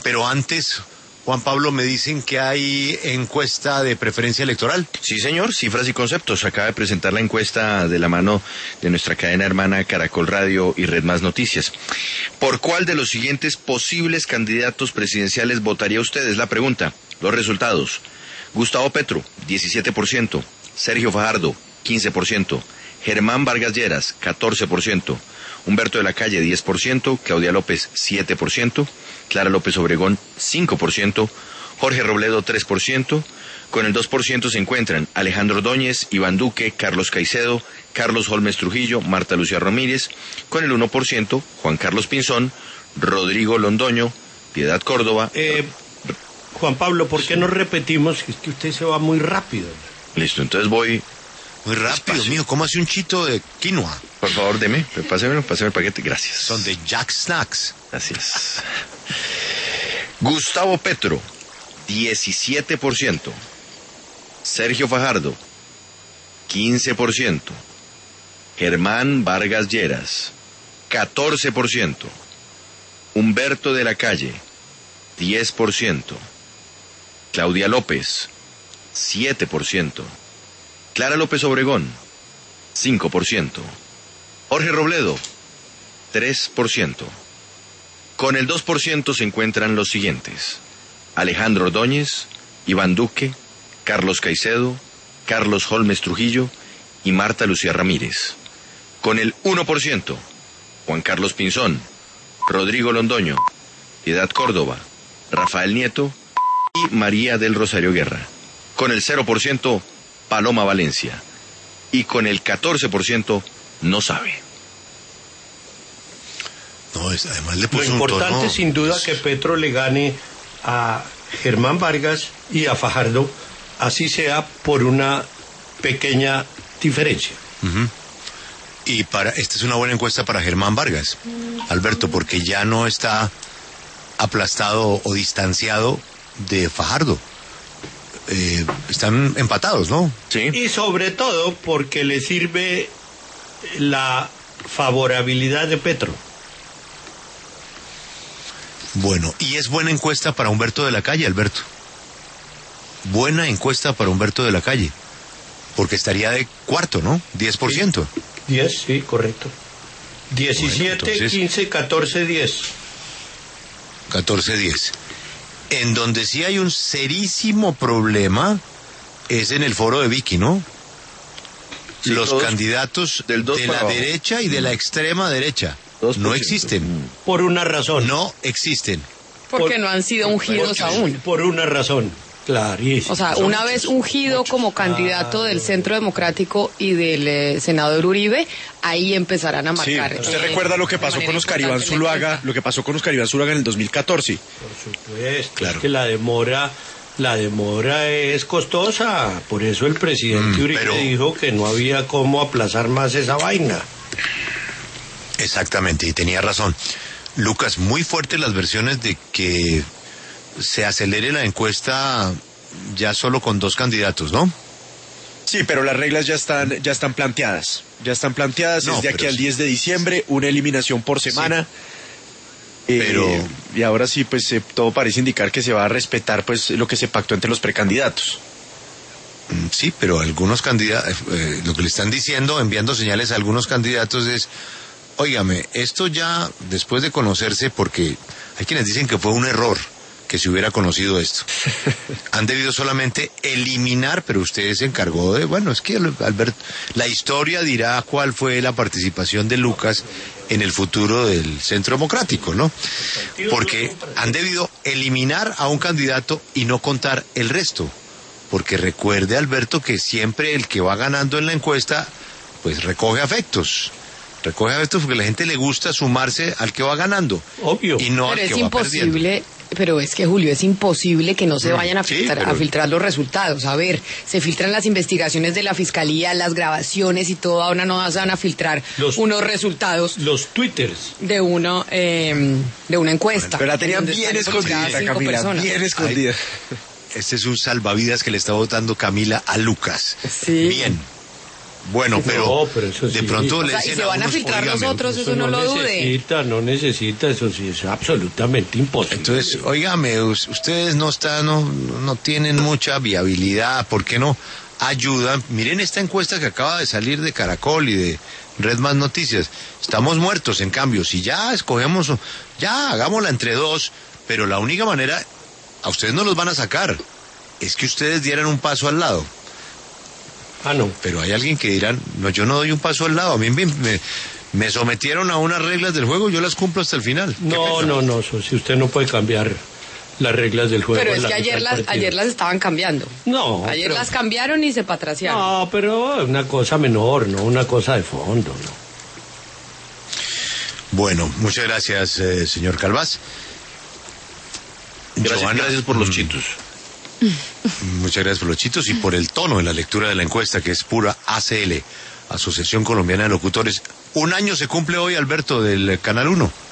Pero antes, Juan Pablo, me dicen que hay encuesta de preferencia electoral. Sí, señor, cifras y conceptos. Acaba de presentar la encuesta de la mano de nuestra cadena hermana Caracol Radio y Red Más Noticias. ¿Por cuál de los siguientes posibles candidatos presidenciales votaría usted? Es la pregunta. Los resultados. Gustavo Petro, 17%. Sergio Fajardo, 15%. Germán Vargas Lleras, 14%. Humberto de la Calle, 10%. Claudia López, 7%. Clara López Obregón, 5%. Jorge Robledo, 3%. Con el 2% se encuentran Alejandro Ordóñez, Iván Duque, Carlos Caicedo, Carlos Holmes Trujillo, Marta Lucía Ramírez. Con el 1%, Juan Carlos Pinzón, Rodrigo Londoño, Piedad Córdoba. Juan Pablo, ¿por qué no repetimos? Es que usted se va muy rápido. Listo, entonces voy... Muy rápido, despacio. mío, ¿cómo hace un chito de quinoa? Por favor, páseme el paquete, gracias. Son de Jack Snacks. Así es. Gustavo Petro, 17%. Sergio Fajardo, 15%. Germán Vargas Lleras, 14%. Humberto de la Calle, 10%. Claudia López, 7%. Clara López Obregón, 5%. Jorge Robledo, 3%. Con el 2% se encuentran los siguientes: Alejandro Ordóñez, Iván Duque, Carlos Caicedo, Carlos Holmes Trujillo y Marta Lucía Ramírez. Con el 1%, Juan Carlos Pinzón, Rodrigo Londoño, Piedad Córdoba, Rafael Nieto y María del Rosario Guerra. Con el 0%, Paloma Valencia. Y con el 14%, no sabe. No, además le Lo puso un importante, tono, sin duda, que Petro le gane a Germán Vargas y a Fajardo, así sea por una pequeña diferencia. Y esta es una buena encuesta para Germán Vargas, Alberto, porque ya no está aplastado o distanciado de Fajardo. Están empatados, ¿no? Sí. Y sobre todo porque le sirve la favorabilidad de Petro. Bueno, y es buena encuesta para Humberto de la Calle, Alberto. Buena encuesta para Humberto de la Calle, porque estaría de cuarto, ¿no? 10%. 10, sí, correcto. 17, Bueno, entonces, 15, 14, 10. 14-10. En donde sí hay un serísimo problema es en el foro de Vicky, ¿no? Sí, los candidatos del de la derecha y de la extrema derecha no existen. Por una razón. No existen. Porque no han sido ungidos aún. Por una razón. Clarísimo. O sea, una vez ungido como candidato del Centro Democrático y del senador Uribe, ahí empezarán a marcar. Sí, usted recuerda lo que pasó con Oscar Iván Zuluaga, en el 2014. Por supuesto, claro. Es que la demora es costosa. Por eso el presidente Uribe dijo que no había cómo aplazar más esa vaina. Exactamente, y tenía razón. Lucas, muy fuertes las versiones de que se acelere la encuesta ya solo con 2 candidatos, ¿no? Sí, pero las reglas ya están planteadas. No, desde aquí pero al 10 de diciembre, una eliminación por semana. Sí. Pero y ahora sí, pues todo parece indicar que se va a respetar pues lo que se pactó entre los precandidatos. sí, pero algunos candidatos, lo que le están diciendo, enviando señales a algunos candidatos es, óigame, esto ya después de conocerse, porque hay quienes dicen que fue un error que se hubiera conocido esto. Han debido solamente eliminar, pero usted se encargó de, bueno, es que Alberto, la historia dirá cuál fue la participación de Lucas en el futuro del Centro Democrático, ¿no? Porque han debido eliminar a un candidato y no contar el resto. Porque recuerde, Alberto, que siempre el que va ganando en la encuesta, pues recoge afectos porque a la gente le gusta sumarse al que va ganando. Obvio. Y no Pero al es que va perdiendo. imposible, pero es que, Julio, es imposible que no se vayan a Sí, filtrar, pero- a filtrar los resultados. A ver, se filtran las investigaciones de la Fiscalía, las grabaciones y todo, ahora no se van a filtrar unos resultados Los twitters. de una encuesta. Pero la tenían donde bien están involucradas escondida, 5 Camila, personas. bien escondida. Este es un salvavidas que le está votando Camila a Lucas. Sí. Bien. Bueno, pero, pero eso sí. de pronto O le sea, y dicen se van a unos, filtrar "Óigame, los otros, eso no lo dude. No necesita, eso sí, es absolutamente imposible. Entonces, óigame, ustedes no tienen mucha viabilidad, ¿por qué no ayudan? Miren esta encuesta que acaba de salir de Caracol y de Red Más Noticias. Estamos muertos, en cambio, si ya escogemos, ya hagámosla entre dos, pero la única manera, a ustedes no los van a sacar, es que ustedes dieran un paso al lado. No. Pero hay alguien que dirán, no, yo no doy un paso al lado, a mí me sometieron a unas reglas del juego, yo las cumplo hasta el final. No, eso sí, usted no puede cambiar las reglas del juego. Pero es que ayer las estaban cambiando. No. Ayer las cambiaron y se patraciaron. No, pero una cosa menor, no una cosa de fondo, no. Bueno, muchas gracias, señor Calvás. Gracias por los chitos. Muchas gracias por los chitos y por el tono en la lectura de la encuesta, que es pura ACL, Asociación Colombiana de Locutores. Un año se cumple hoy, Alberto, del Canal 1.